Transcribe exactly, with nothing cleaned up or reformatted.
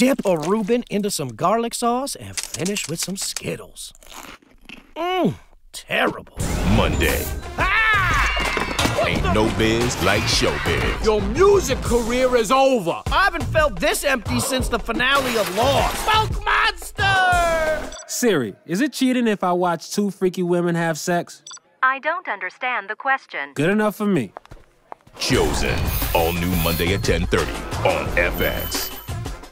Dip a Reuben into some garlic sauce and finish with some Skittles. Mmm, terrible. Monday. Ah! Ain't no biz like showbiz. Your music career is over. I haven't felt this empty since the finale of Lost. Smoke Monster! Siri, is it cheating if I watch two freaky women have sex? I don't understand the question. Good enough for me. Chosen. All new Monday at ten thirty on F X.